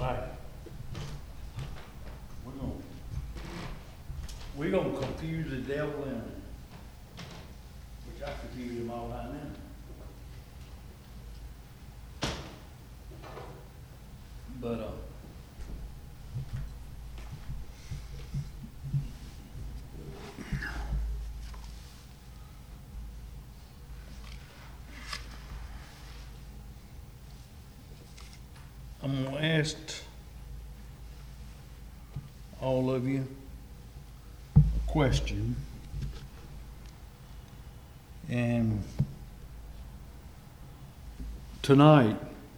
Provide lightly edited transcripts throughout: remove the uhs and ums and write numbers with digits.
Right. We're gonna confuse the devil in it. Which I confuse him all the time now. But I'm gonna ask all of you a question, and tonight,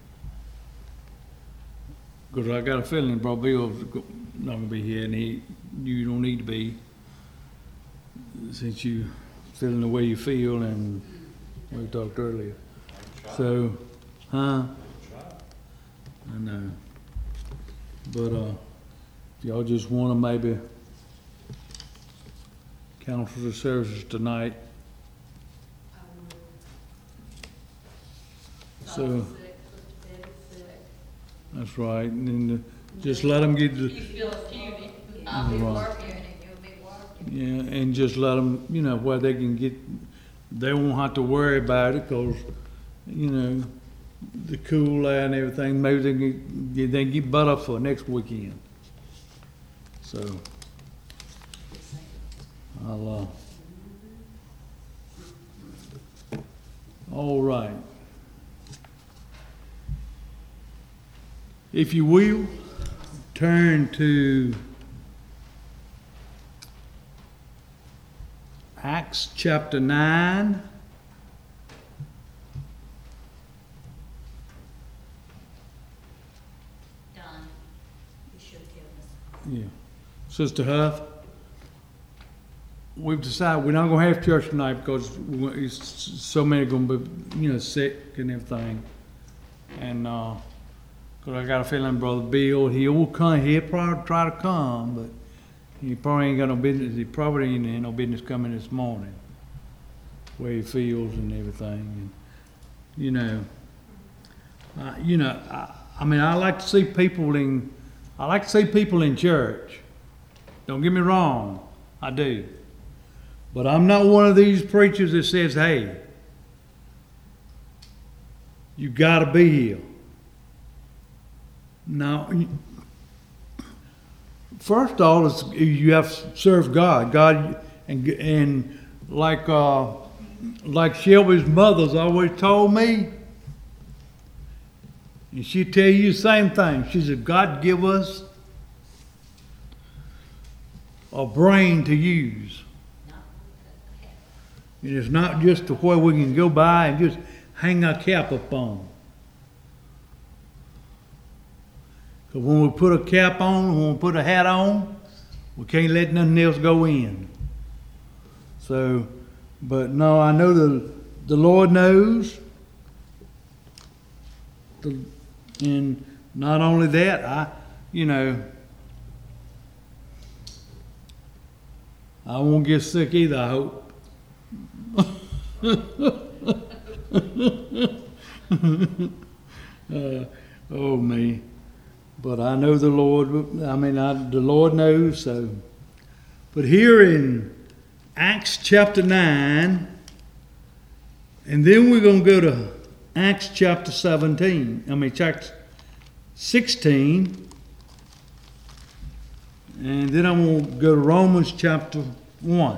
because I got a feeling Brother Bill's not gonna be here, and you don't need to be, since you feeling the way you feel, and we talked earlier. So, I know. But if y'all just want to maybe cancel the services tonight. So that's right. And then just let them get the. You feel a puny. I'll be working and you'll be working. Yeah, and just let them, where they can get. They won't have to worry about it because, the cool air and everything. Maybe they can get butter for next weekend. So I'll all right. If you will, turn to Acts chapter 9. Yeah. Sister Huff, we've decided we're not going to have church tonight because so many are going to be, sick and everything. And because I got a feeling Brother Bill, he'll probably try to come, but he probably ain't got no business. He probably ain't no business coming this morning, where he feels and everything. And, I like to see people in church. Don't get me wrong, I do. But I'm not one of these preachers that says, hey, you got to be here. Now, first of all, you have to serve God. God, and like Shelby's mother's always told me, and she tell you the same thing. She said, God give us a brain to use. And it's not just to where we can go by and just hang our cap up on. Because when we put a cap on, when we put a hat on, we can't let nothing else go in. So, but no, I know the Lord knows. And not only that, I won't get sick either, I hope. Oh me. But I know the Lord, the Lord knows, so. But here in Acts chapter 9, and then we're going to go to Acts chapter chapter 16, and then I'm going to go to Romans chapter 1.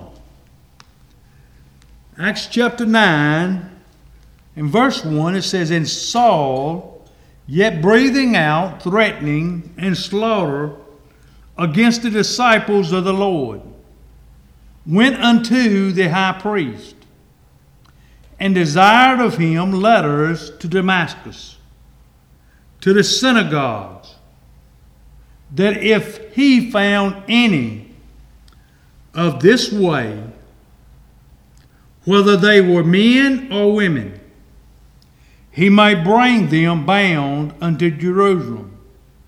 Acts chapter 9, in verse 1, it says, And Saul, yet breathing out, threatening, and slaughter against the disciples of the Lord, went unto the high priest, and desired of him letters to Damascus, to the synagogues, that if he found any of this way, whether they were men or women, he might bring them bound unto Jerusalem.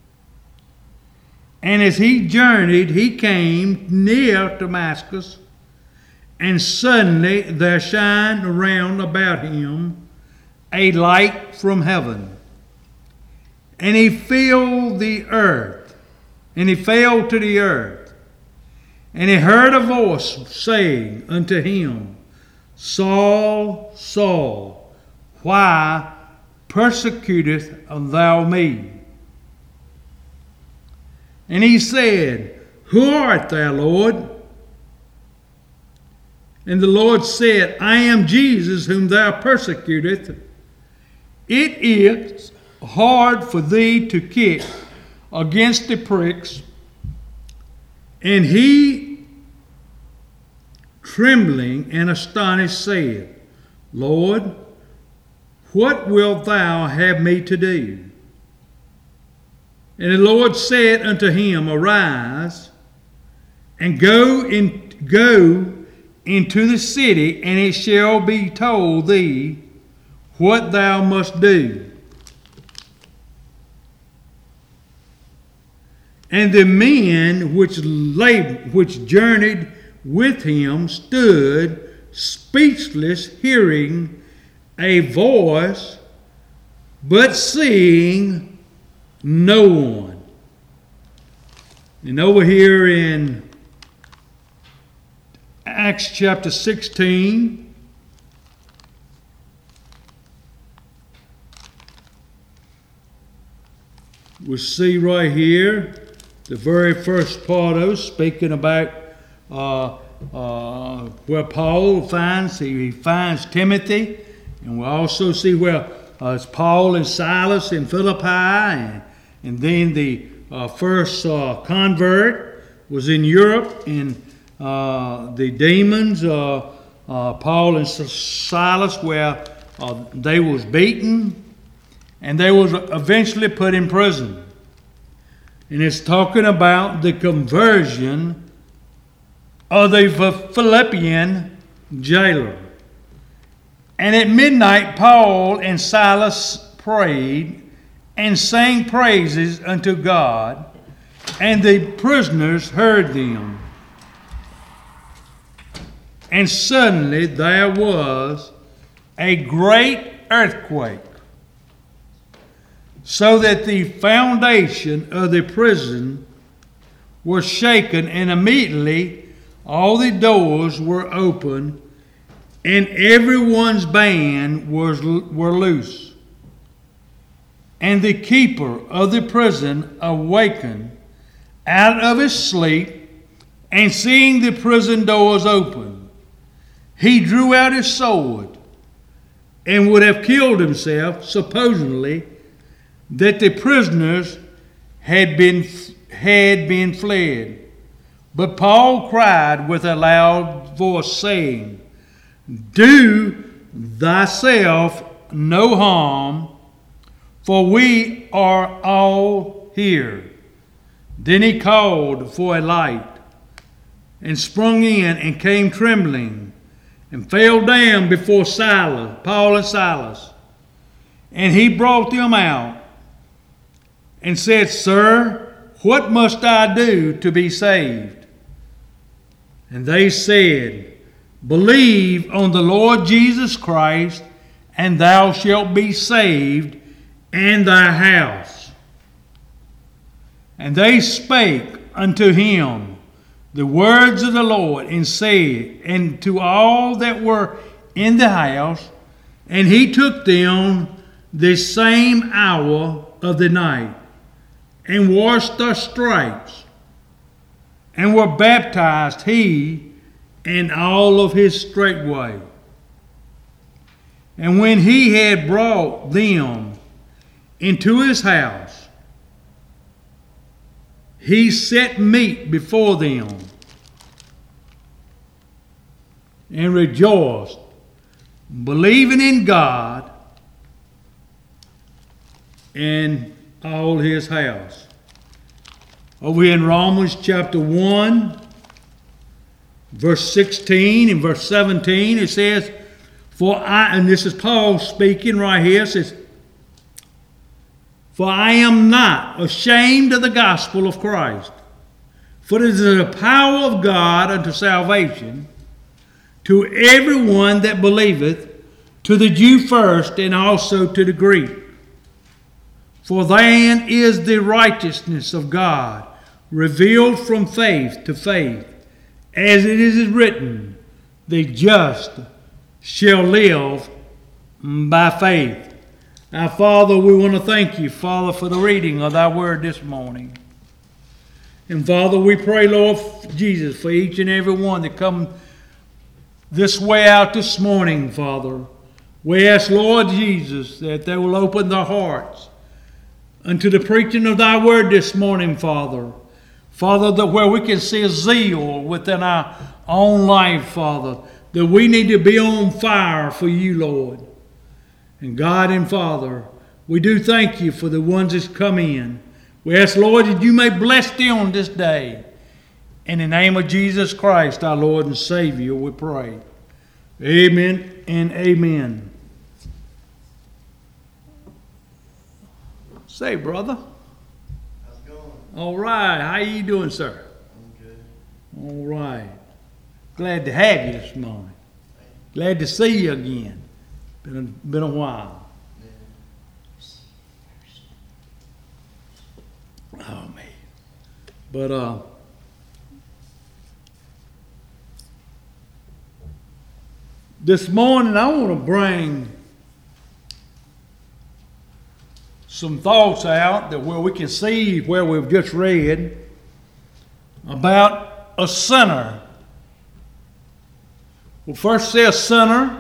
And as he journeyed, he came near Damascus, and suddenly there shined round about him a light from heaven. And he fell the earth. And he fell to the earth. And he heard a voice saying unto him, Saul, Saul, why persecutest thou me? And he said, Who art thou, Lord? And the Lord said, I am Jesus whom thou persecutest. It is hard for thee to kick against the pricks. And he, trembling and astonished, said, Lord, what wilt thou have me to do? And the Lord said unto him, Arise, and go into the city, and it shall be told thee what thou must do. And the men which journeyed with him stood speechless, hearing a voice, but seeing no one. And over here in Acts chapter 16, we see right here the very first part of it, speaking about where Paul finds, he finds Timothy, and we also see where it's Paul and Silas in Philippi, and then the first convert was in Europe, and the demons, Paul and Silas, where they was beaten, and they was eventually put in prison. And it's talking about the conversion of the Philippian jailer. And at midnight, Paul and Silas prayed and sang praises unto God, and the prisoners heard them. And suddenly there was a great earthquake, so that the foundation of the prison was shaken, and immediately all the doors were open, and everyone's band were loose. And the keeper of the prison awakened out of his sleep, and seeing the prison doors open, he drew out his sword and would have killed himself, supposedly that the prisoners had been fled. But Paul cried with a loud voice, saying, Do thyself no harm, for we are all here. Then he called for a light, and sprung in, and came trembling, and fell down before Paul and Silas. And he brought them out, and said, Sir, what must I do to be saved? And they said, Believe on the Lord Jesus Christ, and thou shalt be saved, and thy house. And they spake unto him the words of the Lord, and said, and to all that were in the house, and he took them the same hour of the night, and washed their stripes, and were baptized, he and all of his straightway. And when he had brought them into his house, he set meat before them, and rejoiced, believing in God and all his house. Over here in Romans chapter 1, verse 16 and verse 17, it says, and this is Paul speaking right here, it says, For I am not ashamed of the gospel of Christ, for it is the power of God unto salvation to everyone that believeth, to the Jew first, and also to the Greek. For thine is the righteousness of God, revealed from faith to faith, as it is written, the just shall live by faith. Now, Father, we want to thank you, Father, for the reading of thy word this morning. And Father, we pray, Lord Jesus, for each and every one that come this way out this morning, Father. We ask, Lord Jesus, that they will open their hearts unto the preaching of thy word this morning, Father. Father, that where we can see a zeal within our own life, Father, that we need to be on fire for you, Lord. And God and Father, we do thank you for the ones that's come in. We ask, Lord, that you may bless them this day. In the name of Jesus Christ, our Lord and Savior, we pray. Amen and amen. Say, brother. How's it going? All right. How you doing, sir? I'm good. All right. Glad to have you this morning. Glad to see you again. Been a while. Oh, man. But, this morning I want to bring some thoughts out that where we can see where we've just read about a sinner. We'll first see a sinner.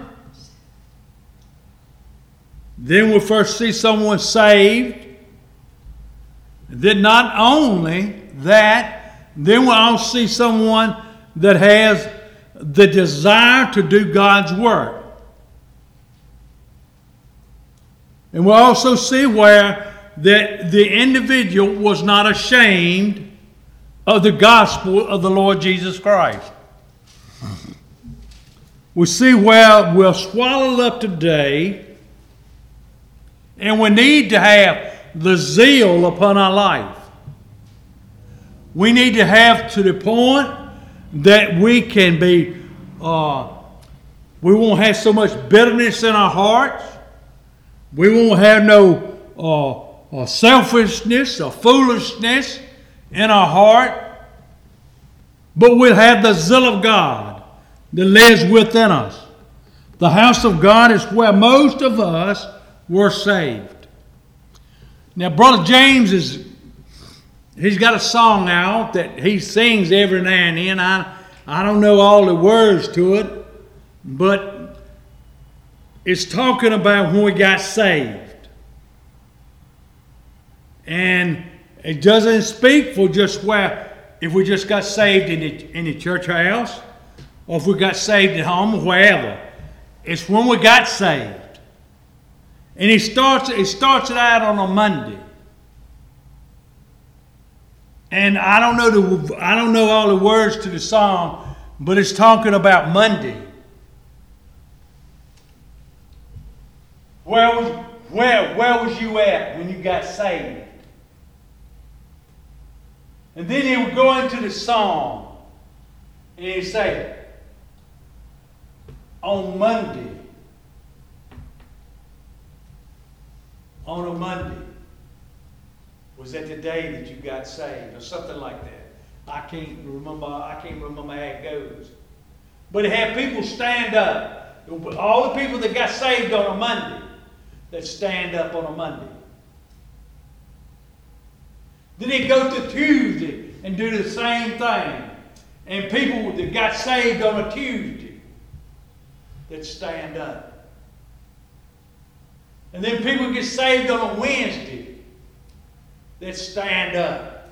Then we'll first see someone saved. And then not only that, then we'll also see someone that has the desire to do God's work. And we'll also see where that the individual was not ashamed of the gospel of the Lord Jesus Christ. We see where we're swallowed up today, and we need to have the zeal upon our life. We need to have to the point that we can be, we won't have so much bitterness in our hearts. We won't have no selfishness or foolishness in our heart. But we'll have the zeal of God that lives within us. The house of God is where most of us were saved. Now, Brother James he's got a song out that he sings every now and then. I don't know all the words to it, but it's talking about when we got saved. And it doesn't speak for just where, if we just got saved in the church house, or if we got saved at home or wherever. It's when we got saved. And it starts it out on a Monday. And I don't know all the words to the song, but it's talking about Monday. Where was you at when you got saved? And then he would go into the song and he'd say, on Monday, on a Monday, was that the day that you got saved, or something like that. I can't remember how it goes. But it had people stand up. All the people that got saved on a Monday, that stand up on a Monday. Then he'd go to Tuesday and do the same thing. And people that got saved on a Tuesday, that stand up. And then people get saved on a Wednesday, that stand up.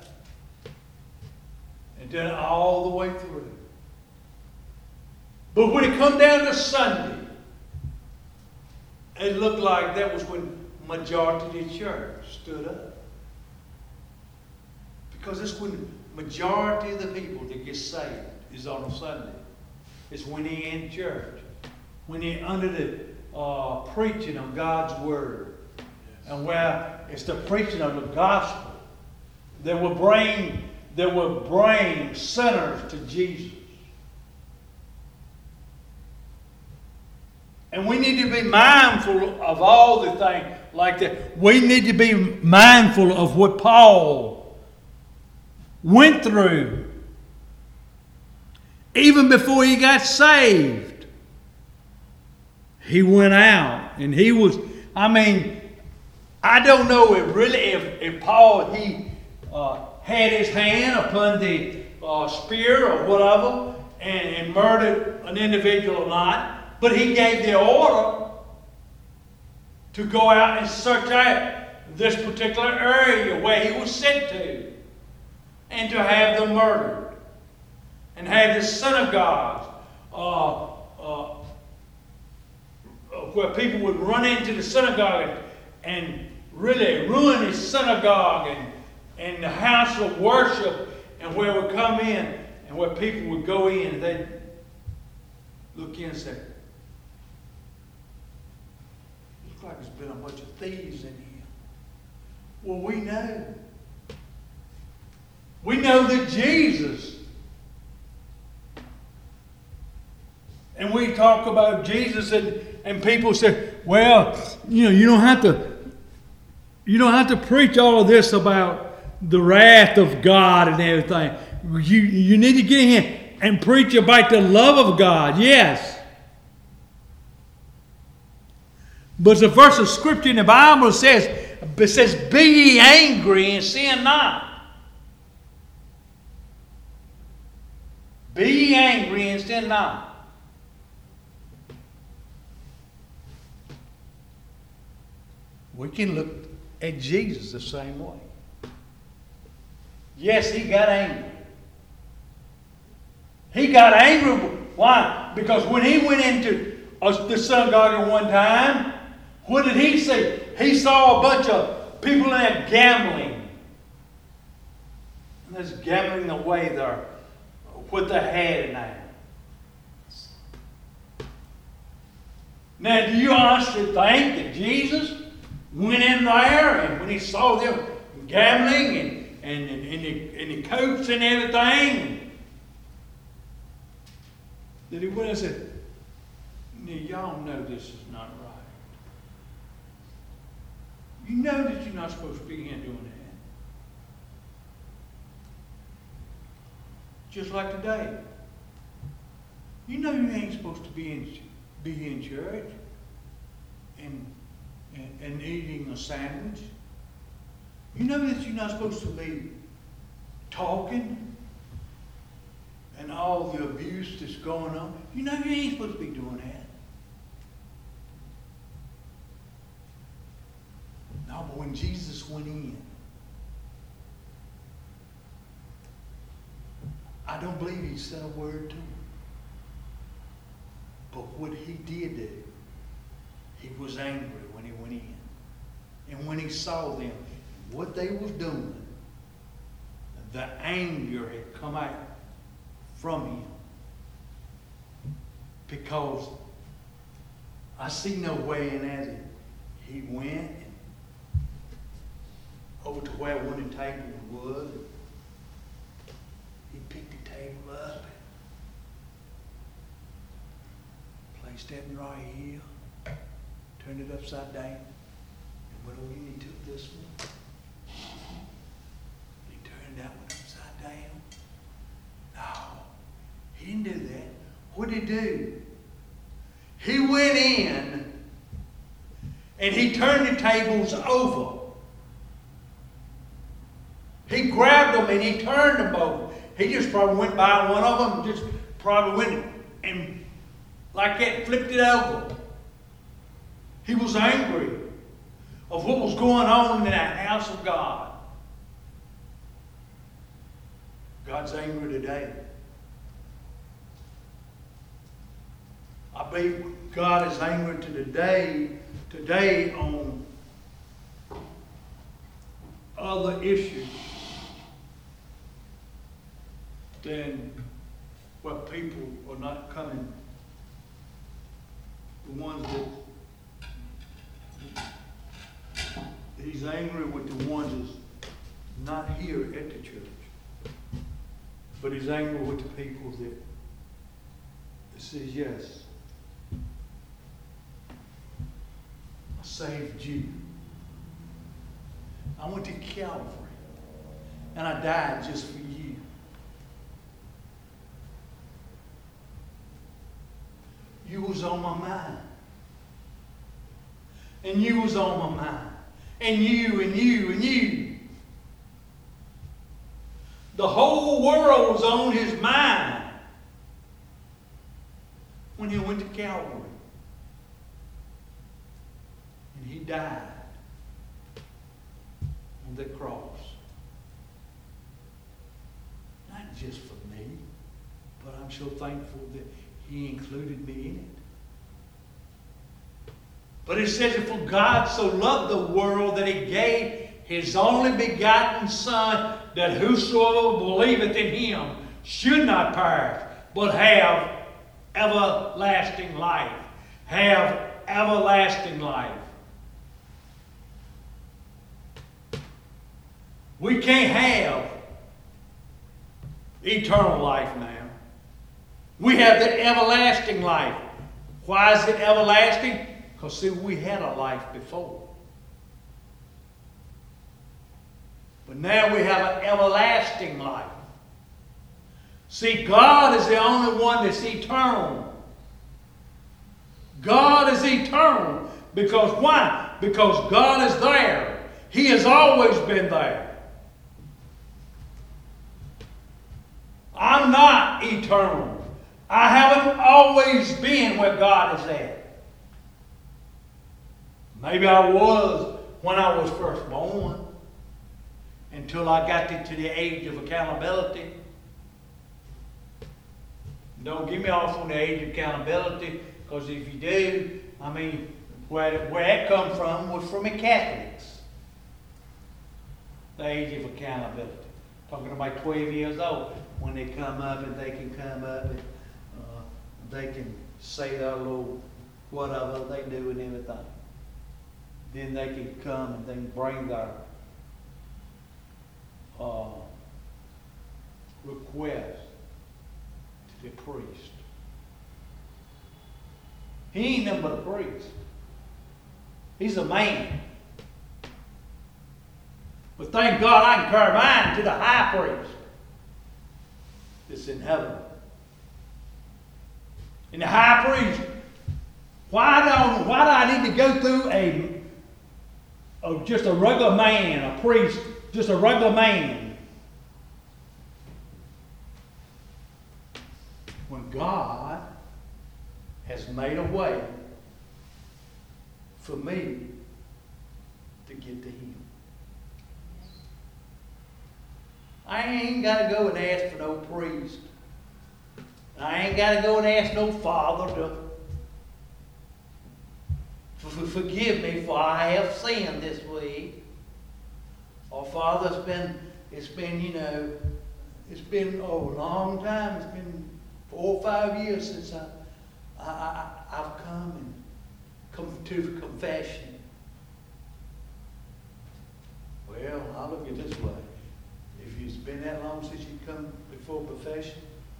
And done it all the way through. But when it come down to Sunday, it looked like that was when majority of the church stood up. Because it's when majority of the people that get saved is on a Sunday. It's when they're in church. When they're under the preaching of God's Word. And where it's the preaching of the gospel that will bring sinners to Jesus. And we need to be mindful of all the things. like that. We need to be mindful of what Paul went through even before he got saved. He went out and he was, I don't know if Paul, he had his hand upon the spear or whatever and murdered an individual or not, but he gave the order to go out and search out this particular area where he was sent to and to have them murdered and have the synagogues where people would run into the synagogue and really ruin his synagogue and the house of worship, and where it would come in and where people would go in and they'd look in and say, looks like there's been a bunch of thieves in here. Well, we know. We know that Jesus, and we talk about Jesus and people say, well, you don't have to preach all of this about the wrath of God and everything. You need to get in here and preach about the love of God. Yes. But the verse of scripture in the Bible says, be ye angry and sin not. Be ye angry and sin not. We can look at Jesus the same way. Yes, he got angry. He got angry. Why? Because when he went into the synagogue at one time, what did he see? He saw a bunch of people in there gambling. And they're gambling away what they had in there. Now, do you honestly think that Jesus went in there and when he saw them gambling and the coats and everything, that he went and said, y'all know this is not right. You know that you're not supposed to be here doing that. Just like today. You know you ain't supposed to be in church and eating a sandwich. You know that you're not supposed to be talking and all the abuse that's going on. You know you ain't supposed to be doing that. No, but when Jesus went in, I don't believe he said a word to him. But what he did do, he was angry when he went in. And when he saw them, what they was doing, the anger had come out from him. Because I see no way in as it. He went over to where one of the tables was. He picked the table up and placed that right here, turned it upside down, and went over and he took this one. He turned that one upside down. No, he didn't do that. What did he do? He went in and he turned the tables over. He grabbed them and he turned them over. He just probably went by one of them, just probably went and like that flipped it over. He was angry of what was going on in that house of God. God's angry today. I believe God is angry today on other issues than where people are not coming. The ones that he's angry with, the ones that's not here at the church. But he's angry with the people that says, yes, I saved you. I went to Calvary. And I died just for you. You was on my mind. And you was on my mind. And you, and you, and you. The whole world was on his mind when he went to Calvary. And he died on the cross. Not just for me, but I'm so thankful that he included me in it. But it says, for God so loved the world that he gave his only begotten Son, that whosoever believeth in him should not perish, but have everlasting life. Have everlasting life. We can't have eternal life now. We have the everlasting life. Why is it everlasting? Because, see, we had a life before. But now we have an everlasting life. See, God is the only one that's eternal. God is eternal. Because why? Because God is there. He has always been there. I'm not eternal. I haven't always been where God is at. Maybe I was when I was first born, until I got to the age of accountability. Don't get me off on the age of accountability, because if you do, I mean, where that come from was from the Catholics. The age of accountability. Talking about 12 years old, when they come up and they can come up and they can say their little whatever they do and everything. Then they can come and they can bring their request to the priest. He ain't nothing but a priest. He's a man. But thank God I can carry mine to the high priest that's in heaven. And the high priest, why do I need to go through just a regular man, a priest, just a regular man? When God has made a way for me to get to him. I ain't got to go and ask for no priest. I ain't got to go and ask no father to forgive me for I have sinned this week. Or Father, it's been a long time. It's been 4 or 5 years since I've come to confession. Well, I look at it this way. If it's been that long since you come before confession,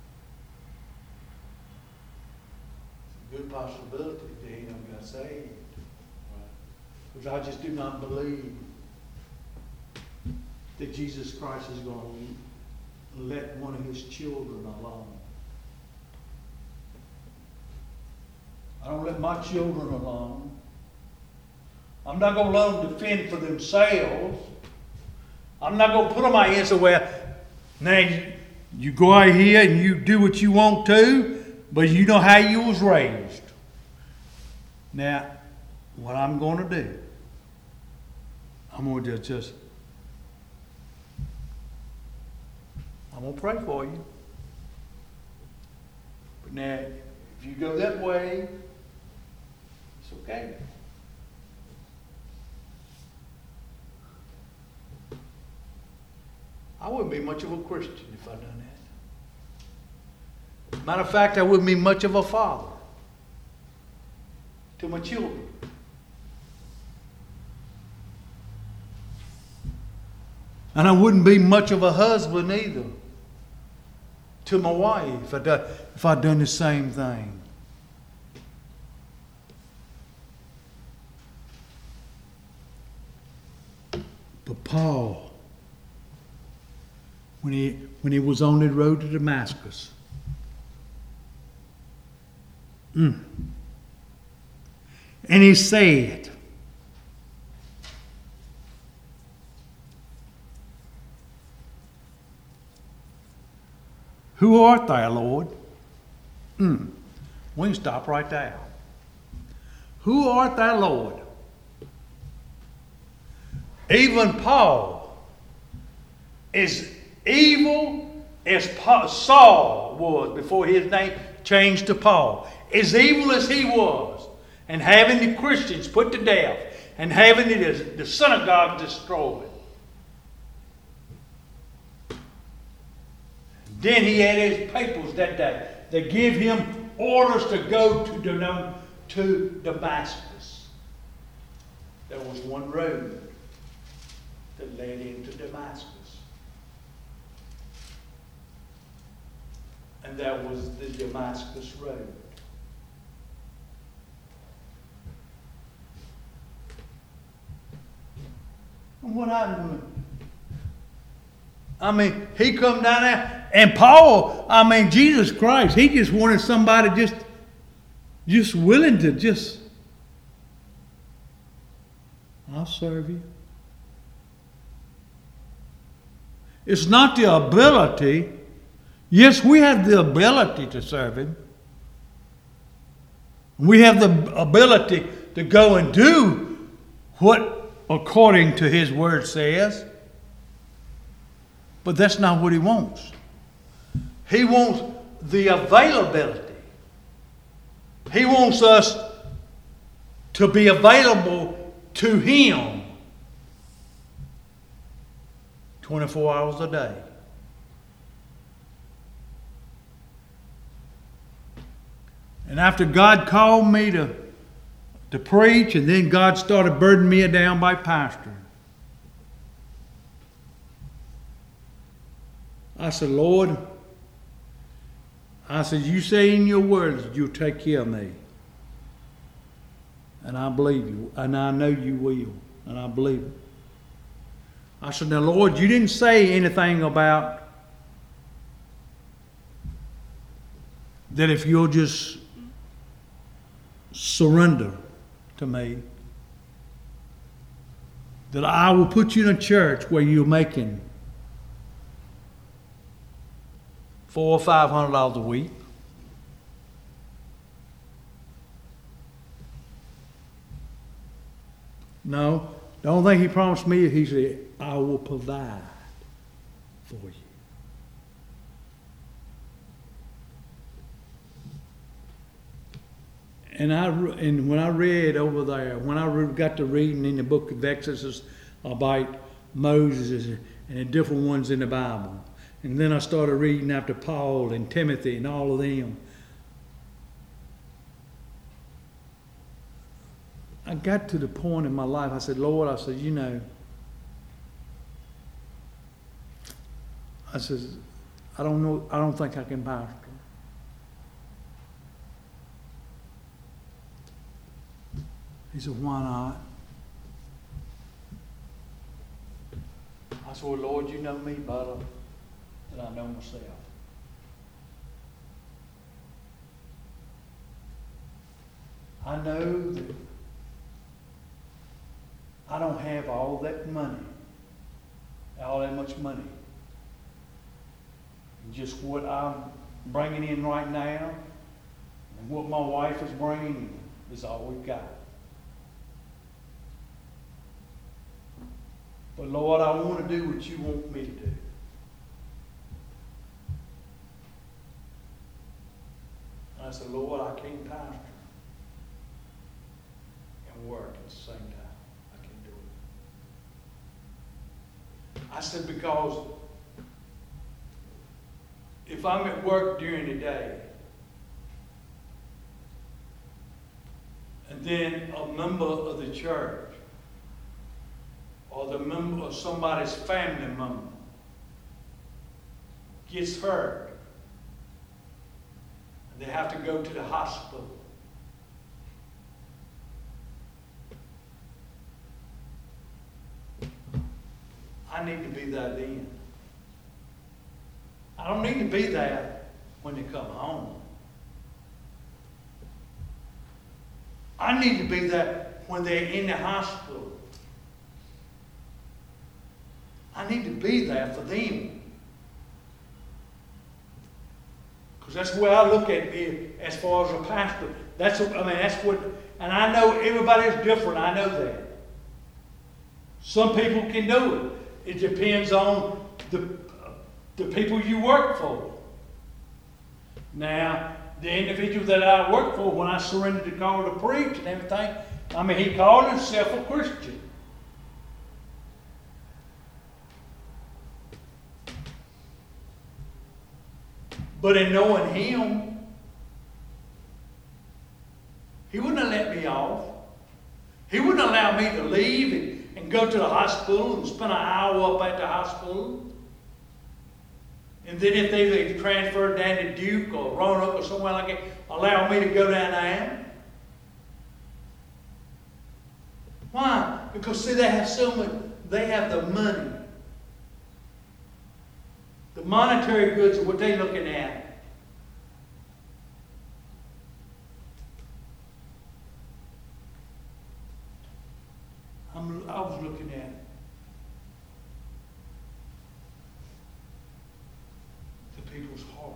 it's a good possibility that he don't got saved. Because I just do not believe that Jesus Christ is going to let one of his children alone. I don't let my children alone. I'm not going to let them defend for themselves. I'm not going to put them out here so now you go out here and you do what you want to, but you know how you was raised. Now, what I'm going to do, I'm going to I'm going to pray for you. But now, if you go that way, it's okay. I wouldn't be much of a Christian if I'd done that. Matter of fact, I wouldn't be much of a father to my children. And I wouldn't be much of a husband either to my wife if I'd done the same thing. But But Paul, when he was on the road to Damascus, and he said, "Who art thou, Lord?" We can stop right there. Who art thou, Lord? Even Paul, as evil as Saul was before his name changed to Paul, as evil as he was, and having the Christians put to death, and having the synagogue destroyed, then he had his papers that day. They give him orders to go to Damascus. There was one road that led into Damascus. And that was the Damascus Road. And what happened to him? I mean, he come down there, and Paul, Jesus Christ, he just wanted somebody just willing to I'll serve you. It's not the ability. Yes, we have the ability to serve him. We have the ability to go and do what according to his word says. But that's not what he wants. He wants the availability. He wants us to be available to him 24 hours a day. And after God called me to preach, and then God started burdening me down by pastoring, I said, Lord, you say in your words that you'll take care of me. And I believe you. And I know you will. And I believe it. I said, now, Lord, you didn't say anything about that if you'll just surrender to me, that I will put you in a church where you're making $400 or $500 a week. No, the only thing he promised me, he said, I will provide for you. And when I read over there, when I got to reading in the book of Exodus about Moses and the different ones in the Bible, and then I started reading after Paul and Timothy and all of them, I got to the point in my life, I said, Lord, I said, I said, I don't know, I don't think I can pastor. He said, why not? I said, well, Lord, you know me better than I know myself. I know that I don't have all that money, all that much money. Just what I'm bringing in right now and what my wife is bringing in is all we've got. But Lord, I want to do what you want me to do. And I said, Lord, I can't pastor and work at the same time. I can't do it. I said, because if I'm at work during the day, and then a member of the church or the member of somebody's family member gets hurt, and they have to go to the hospital, I need to be there then. I don't need to be there when they come home. I need to be there when they're in the hospital. I need to be there for them. Because that's the way I look at it as far as a pastor. That's what, and I know everybody's different. I know that. Some people can do it. It depends on the people you work for. Now, the individual that I work for, when I surrendered the call to preach and everything, he called himself a Christian. But in knowing him, he wouldn't have let me off. He wouldn't allow me to leave and go to the hospital and spend an hour up at the hospital. And then if they transferred down to Duke or Roanoke or somewhere like that, allow me to go down there. Why? Because see, they have the money. The monetary goods are what they're looking at. I was looking at the people's heart.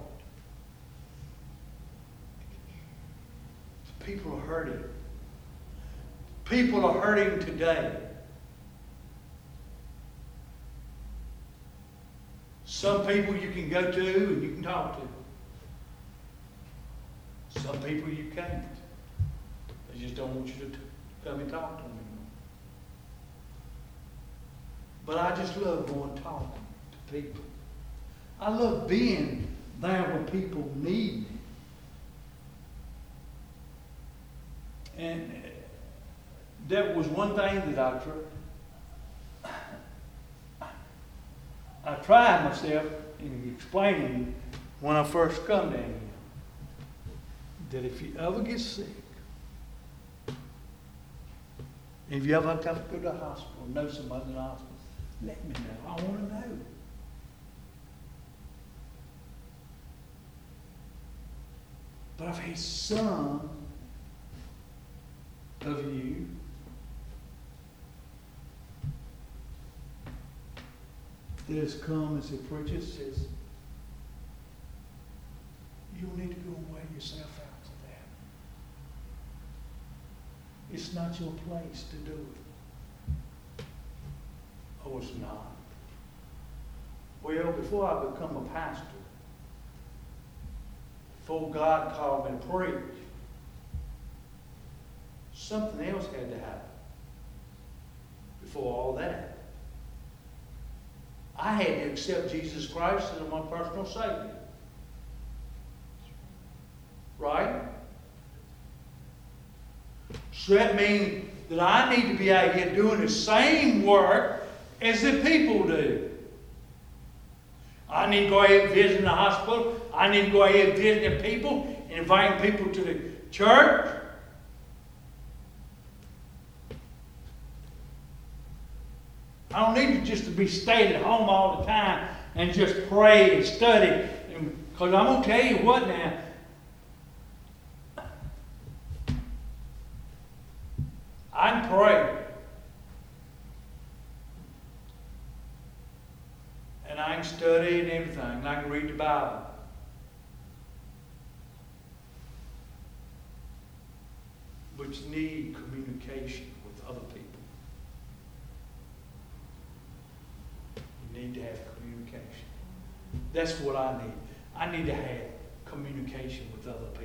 The people are hurting. People are hurting today. Some people you can go to and you can talk to. Some people you can't. They just don't want you to come and talk to them anymore. But I just love going talking to people. I love being there when people need me. And that was one thing that I tried myself in explaining when I first come down here. That if you ever get sick, if you ever have to go to the hospital, know somebody in the hospital, let me know. I want to know. But I've had some of you that has come and said, preacher, says, you don't need to go and wear yourself out to that. It's not your place to do it. Oh, it's not. Well, before I become a pastor, before God called me to preach, something else had to happen before all that. I had to accept Jesus Christ as my personal Savior. Right? So that means that I need to be out here doing the same work as the people do. I need to go ahead and visit the hospital. I need to go ahead and visit the people and invite people to the church. I don't need to just to be staying at home all the time and just pray and study. Because I'm going to tell you what now. I can pray. And I can study and everything. And I can read the Bible. But you need communication with other people. You need to have communication. That's what I need. I need to have communication with other people.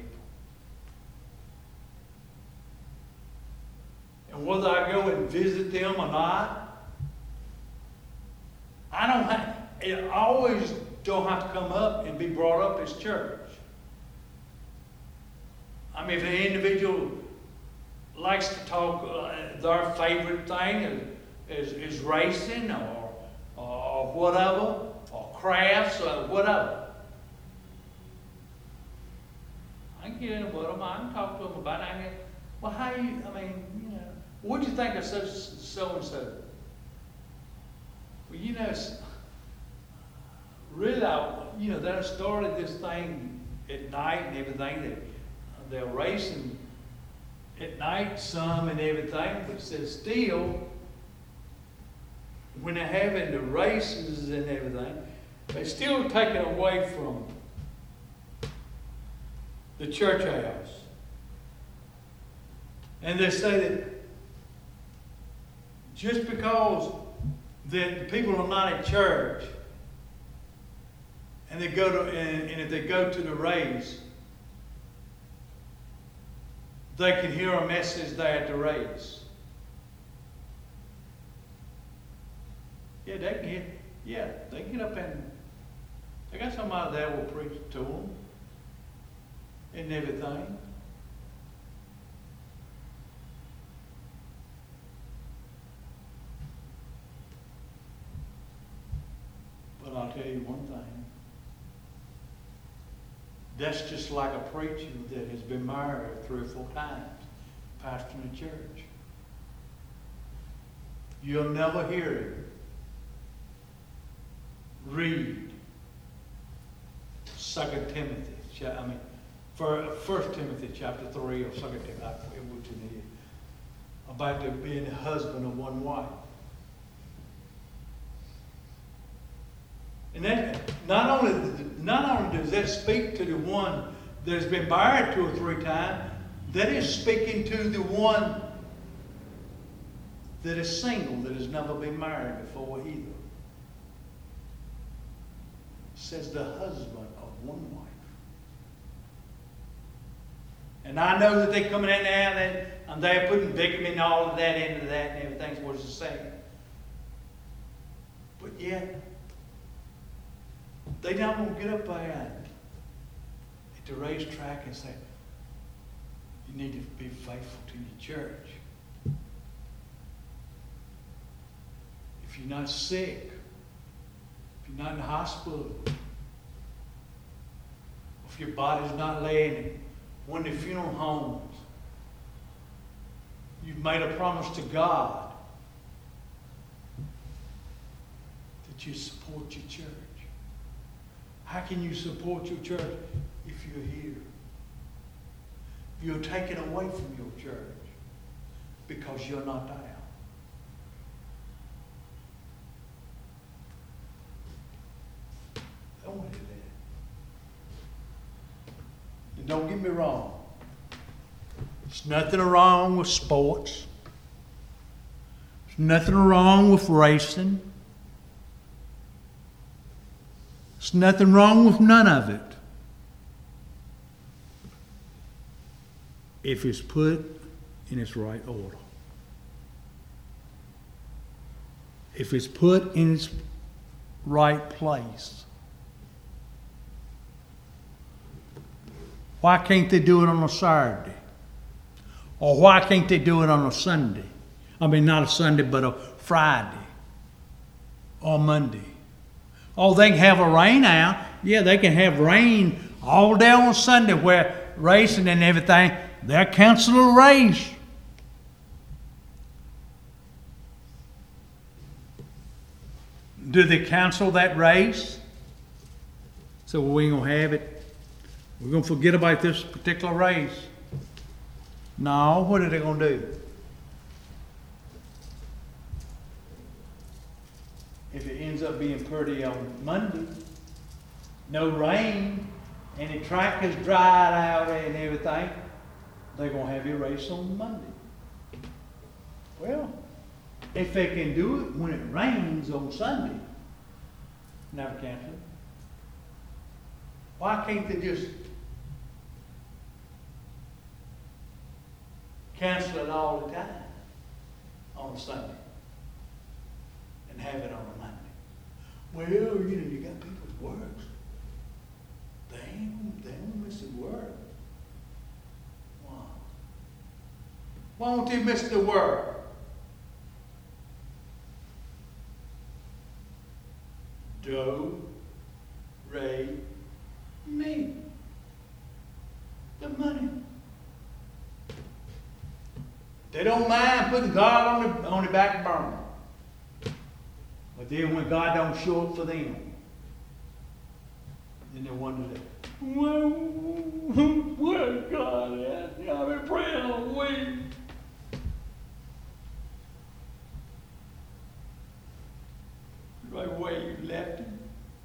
And whether I go and visit them or not, it always don't have to come up and be brought up as church. I mean, if an individual likes to talk, their favorite thing is racing or whatever, or crafts or whatever. I can get in with them. I can talk to them about it. Well, what do you think of such so-and-so? Well, really, they started this thing at night and everything. They're racing at night some and everything, but says still, when they're having the races and everything, they still take it away from the church house. And they say that just because that people are not at church and they go to and if they go to the race, they can hear a message there at the race. Yeah, they can hear. Yeah, they get up and they got somebody there will preach to them and everything. But I'll tell you one thing. That's just like a preacher that has been married 3 or 4 times, pastoring a church. You'll never hear him read 2 Timothy, for 1 Timothy chapter 3 or 2 Timothy, I forget which it is, about there being a husband of one wife. And that not only does that speak to the one that has been married 2 or 3 times, that is speaking to the one that is single, that has never been married before either. It says the husband of one wife. And I know that they're coming in there and they're putting bigamy and all of that into that and everything's what it's saying. But yet, they don't want to get up there at the racetrack and say, you need to be faithful to your church. If you're not sick, if you're not in the hospital, if your body's not laying in one of the funeral homes, you've made a promise to God that you support your church. How can you support your church if you're here? You're taken away from your church because you're not there. Don't do that. And don't get me wrong. There's nothing wrong with sports. There's nothing wrong with racing. There's nothing wrong with none of it. If it's put in its right order. If it's put in its right place. Why can't they do it on a Saturday? Or why can't they do it on a Sunday? I mean, not a Sunday, but a Friday or Monday. Oh, they can have a rain out. Yeah, they can have rain all day on Sunday where racing and everything, they'll cancel a race. Do they cancel that race? So we ain't going to have it. We're going to forget about this particular race. No, what are they going to do? If it ends up being pretty on Monday, no rain, and the track is dried out and everything, they're going to have your race on Monday. Well, if they can do it when it rains on Sunday, never cancel it. Why can't they just cancel it all the time on a Sunday and have it on a Monday? Well, you got people's works. They ain't missing work. Why? Why won't they miss the work? Do, re, me. The money. They don't mind putting God on the back burner. But then when God don't show up for them, then they wonder that, well, where's God at? I've been praying all week. Right where you left him.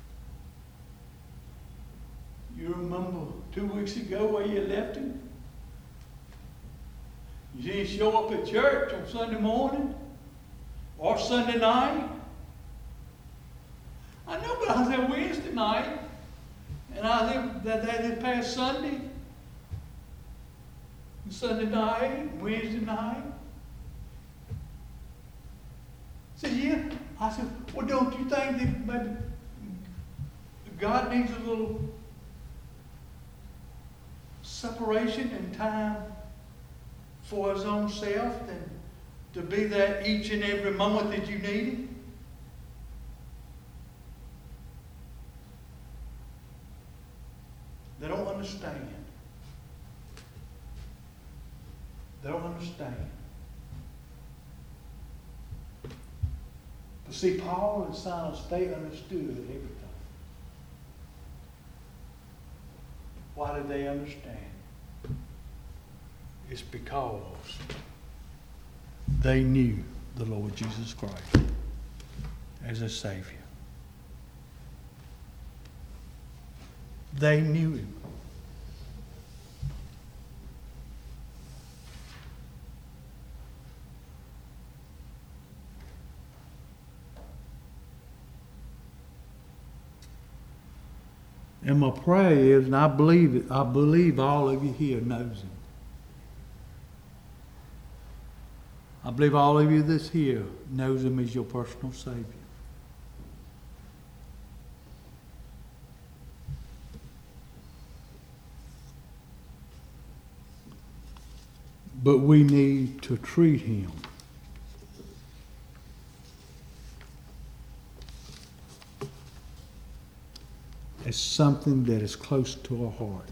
You remember 2 weeks ago where you left him? You didn't show up at church on Sunday morning or Sunday night. I know, but I was there Wednesday night, and I was there that past Sunday, Sunday night, Wednesday night. I said, yeah. I said, well, don't you think that maybe God needs a little separation and time for his own self and to be there each and every moment that you need him? They don't understand. They don't understand. But see, Paul and Silas, they understood everything. Why did they understand? It's because they knew the Lord Jesus Christ as a Savior. They knew him. And my prayer is, and I believe it, I believe all of you here knows him. I believe all of you that's here knows him as your personal Savior. But we need to treat him as something that is close to our heart.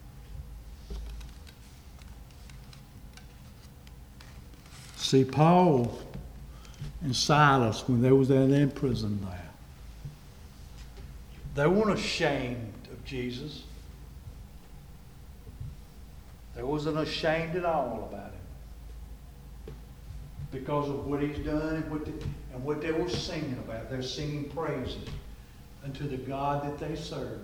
See, Paul and Silas, when they was there in prison there, they weren't ashamed of Jesus. They wasn't ashamed at all about him because of what he's done and what they were singing about. They're singing praises unto the God that they served.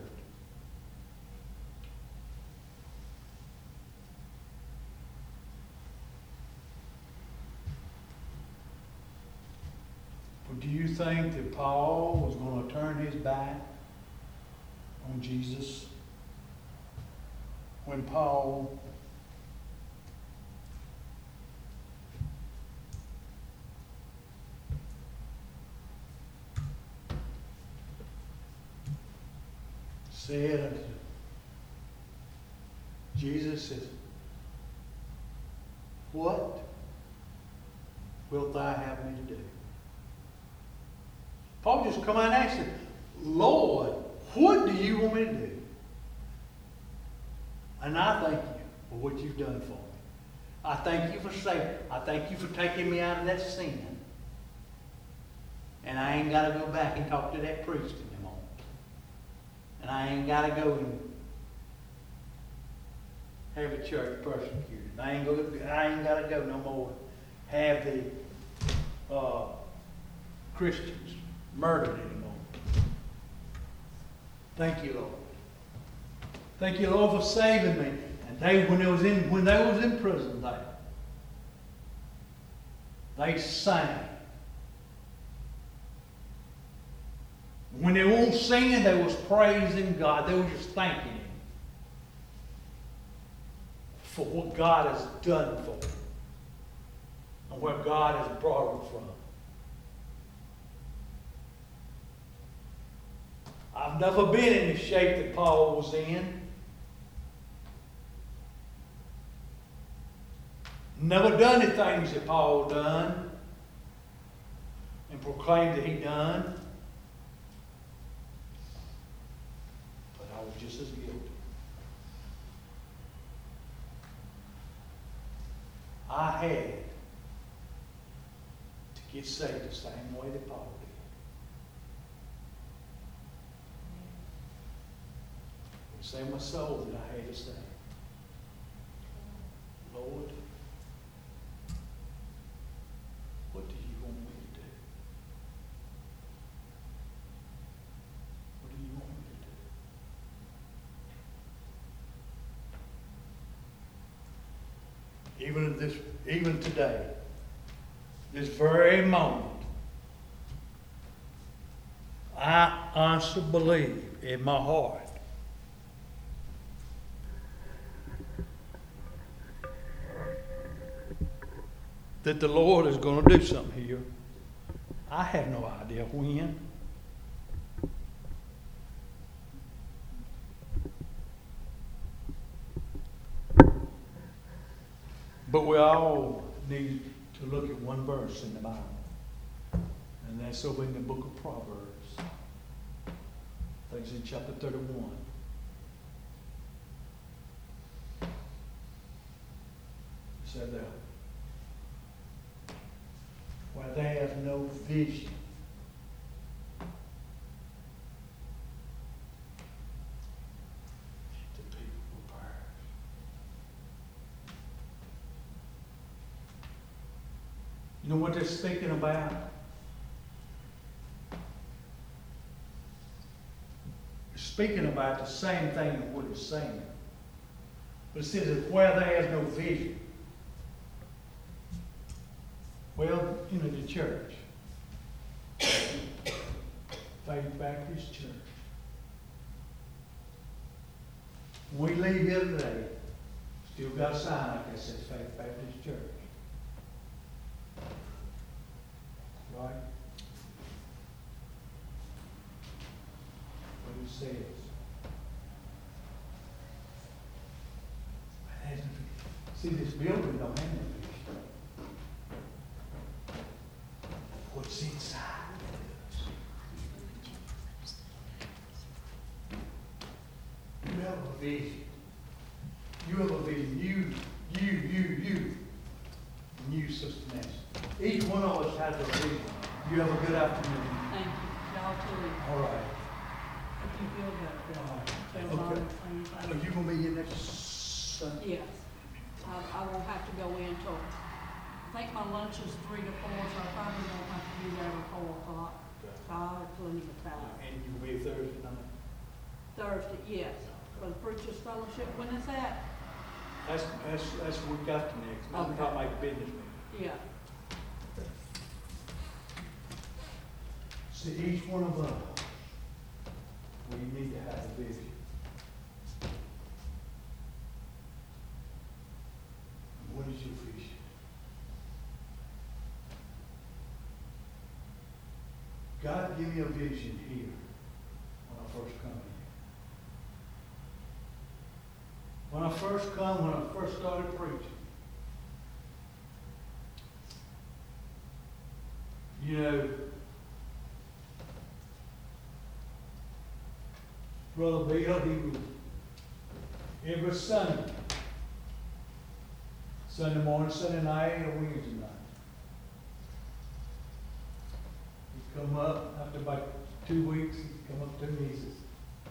But do you think that Paul was going to turn his back on Jesus when Paul said unto Jesus, says, what wilt thou have me to do? Paul just come out and asked him, Lord, what do you want me to do? And I thank you for what you've done for me. I thank you for saving. I thank you for taking me out of that sin. And I ain't got to go back and talk to that priest anymore. And I ain't got to go and have a church persecuted. I ain't got to go no more. Have the Christians murdered anymore. Thank you, Lord. Thank you, Lord, for saving me. And when they was in prison, they sang. When they weren't singing, they was praising God. They were just thanking him for what God has done for them and where God has brought them from. I've never been in the shape that Paul was in. Never done the things that Paul done and proclaimed that he done. But I was just as guilty. I had to get saved the same way that Paul Say my soul that I had to say. Lord, what do you want me to do? What do you want me to do? Even today, this very moment, I honestly believe in my heart that the Lord is going to do something here. I have no idea when. But we all need to look at one verse in the Bible. And that's over in the book of Proverbs. I think it's in chapter 31. It said there, where they have no vision, the people will perish. You know what they're speaking about? They're speaking about the same thing that what it's saying. But it says that where they have no vision. Well, the church. Faith Baptist Church. We leave here today, still got a sign like that says Faith Baptist Church. Right? What it says. See, this building don't have no vision. What's inside does. You have a vision. You have a vision. You, Sister Nancy. Each one of us has a vision. You have a good afternoon. Thank you. Y'all too. All right. If you feel better. All right. Tell Ron Okay. the same Are thing. you going to be here next Sunday? Yes. I won't have to go in till, I think my lunch is 3 to 4, so I probably won't have to be there till 4 o'clock. So I'll have plenty of time. And you'll be here Thursday night? Thursday, yes, for the Preachers Fellowship. When is that? That's week after next. I'm Okay. talking about business meeting. Yeah. See, each one of us, we need to have a vision. What is your vision? God gave me a vision here when I first come here. When I first started preaching, Brother Bill, he would, every Sunday morning, Sunday night, or Wednesday night, he'd come up, after about 2 weeks, he'd come up to me, he says,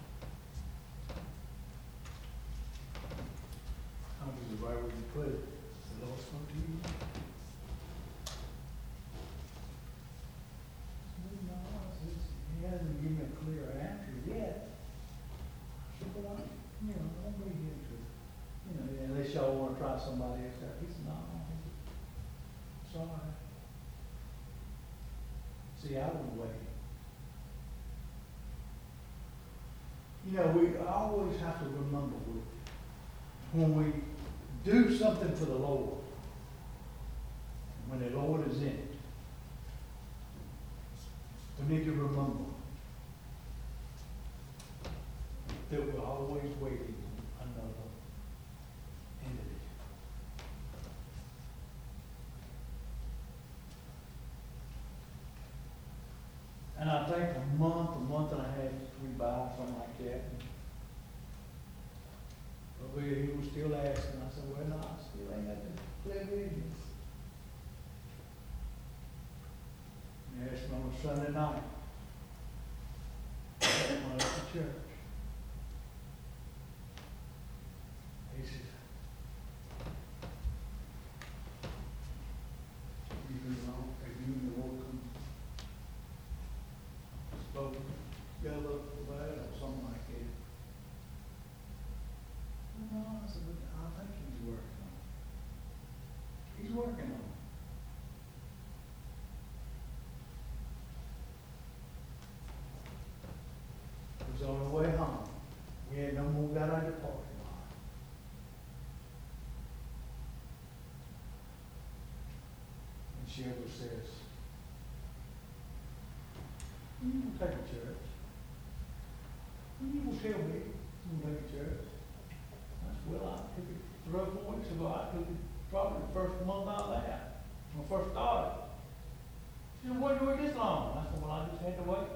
I don't know the right way to put it. The Lord spoke to you. No, he hasn't given me a clear answer yet. I said, well, don't be here to, unless y'all want to try somebody else out. He said, no, sorry. See, I was waiting. We always have to remember when we do something for the Lord, when the Lord is in it, we need to remember that we're always waiting another entity. And I think a month and a half went by, something like that. But he was still asking. I said, well, no, I still ain't got the clear vision. He asked me on a Sunday night. When I was at church. you know, if you and the Lord come spoke together about it or something like that. No, I said, I think he's working on it. He's working on it. It was on the way home. We had no more got out of the parking lot. And Shelby says, "When you gonna take a church? When you gonna tell me you gonna take a church?" I said, "Well, I took it 3 or 4 weeks ago. I took it probably the first month out of that, when I first started." She said, "Why did you wait this long?" I said, "Well, I just had to wait."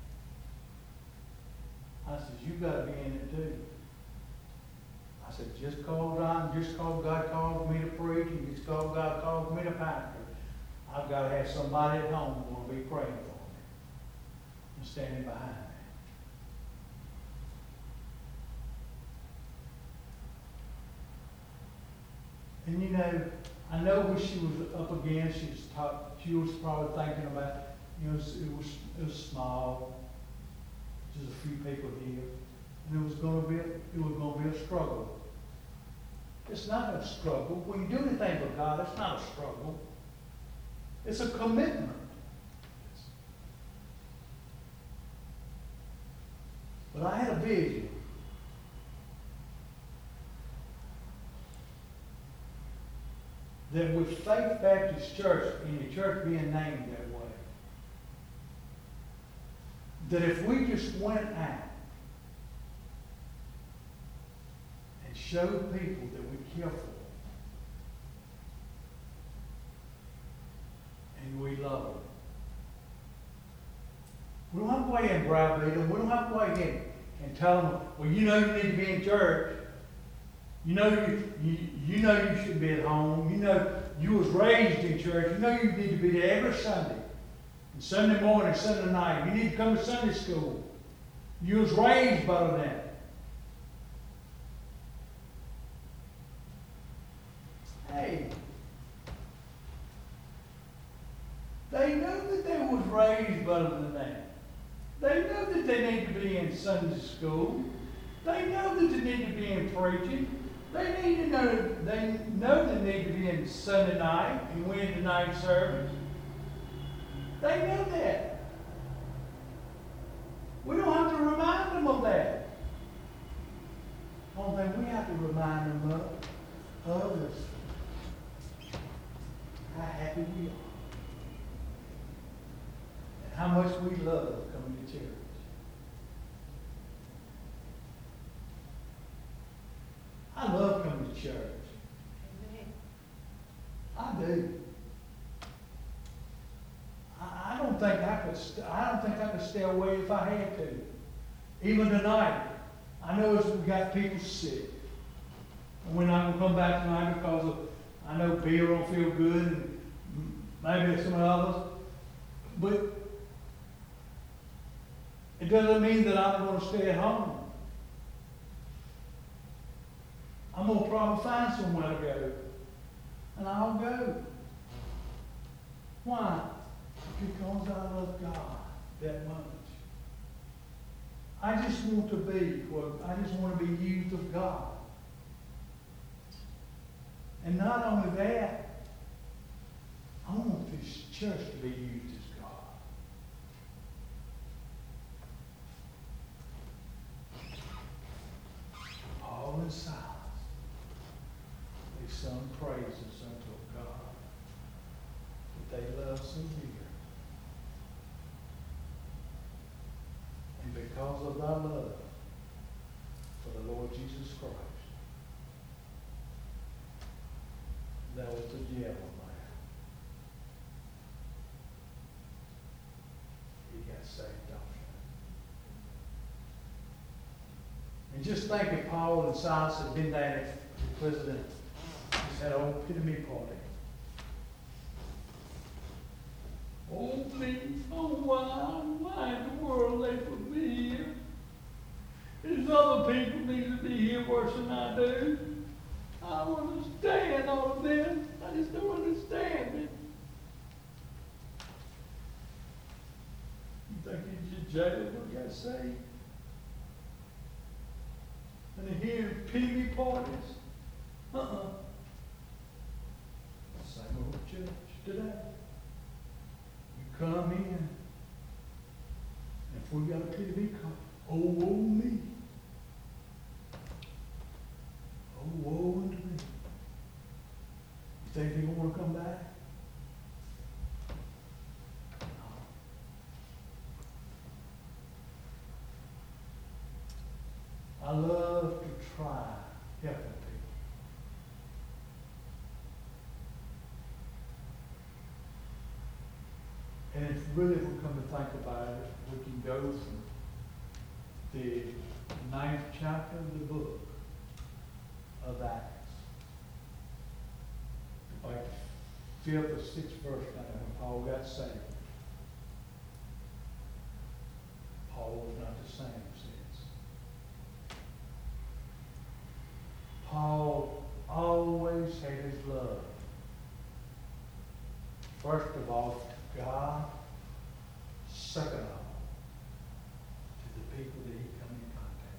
I said, "You gotta be in it too." I said, just cause God calls me to preach, and just cause God calls me to pastor, I've got to have somebody at home who will be praying for me and standing behind me. And you know, I know what she was up against. She was probably thinking about, you know, it was small, just a few people here, and it was going to be a struggle. It's not a struggle. When you do anything for God, it's not a struggle. It's a commitment. But I had a vision. That with Faith Baptist Church, and the church being named that way, that if we just went out and showed people that we care for them, and we love them, we don't have to go ahead and browbeat them. We don't have to go ahead and tell them, well, you know you need to be in church. You know you should be at home. You know you was raised in church. You know you need to be there every Sunday. And Sunday morning, Sunday night. You need to come to Sunday school. You was raised by that. Hey. They know that they was raised better than that. They know that they need to be in Sunday school. They know that they need to be in preaching. They know they need to be in Sunday night and Wednesday night service. They know that. We don't have to remind them of that. Only we have to remind them of others. How happy we are. And how much we love coming to church. I love coming to church. Amen. I do. I don't think I could stay away if I had to. Even tonight, I know we got people sick. And we're not going to come back tonight because I know Bill don't feel good, and maybe some others. But it doesn't mean that I'm going to stay at home. I'm going to probably find somewhere to go. And I'll go. Why? Because I love God that much. I just want to be used of God. And not only that, I want this church to be used as God. Paul and Silas, they sung praises unto God that they love so dear. And because of thy love for the Lord Jesus Christ, thou was a jail man. He got saved off that. And just think if Paul and Silas had been there at the president, just had an old epitome party. Oh, please, oh, why in the world they put me here? There's other people need to be here worse than I do. I don't understand all of this. I just don't understand it. jailers got saved. And they hear pity parties. Same old church today. You come in. If we got a pity card, oh, woe me. Oh, woe unto me. You think they want to come back? I love to try helping people. And if really we come to think about it, we can go from the 9th chapter of the book of Acts, like 5th or 6th verse now, when Paul got saved. Paul was not the same since. Paul always had his love. First of all, to God. Second of all, to the people that he come in contact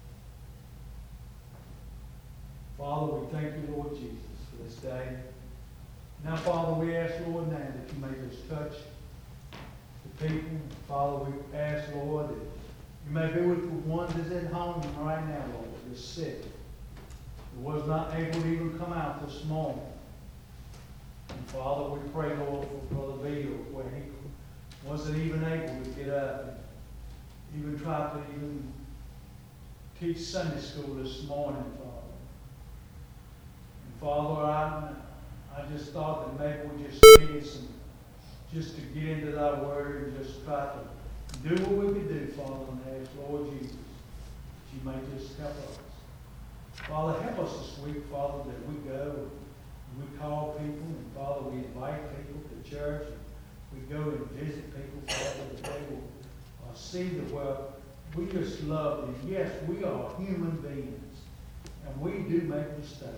with. Father, we thank you, Lord Jesus, for this day. Now, Father, we ask, Lord, now that you may just touch the people. Father, we ask, Lord, that you may be with the ones that's at home right now, Lord, that's sick. Who was not able to even come out this morning. And Father, we pray, Lord, for Brother Bill, where he wasn't even able to get up and even try to even teach Sunday school this morning, Father. And Father, I just thought that maybe we just needed some, just to get into thy word and just try to do what we could do, Father, and ask, Lord Jesus, that you may just help us. Father, help us this week, Father, that we go and we call people, and Father, we invite people to church, and we go and visit people, Father, that they will see the world. We just love them. Yes, we are human beings, and we do make mistakes.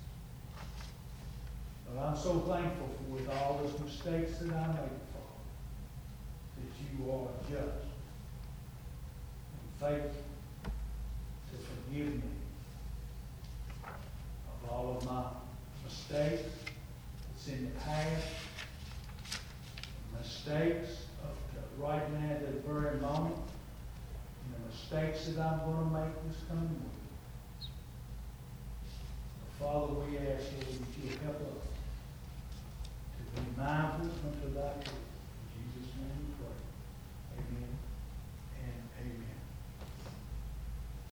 But I'm so thankful for with all those mistakes that I make, Father, that you are just and faithful to forgive me of all of my mistakes that's in the past, mistakes of right now at the very moment, and the mistakes that I'm going to make this coming week. Father, we ask you that you help us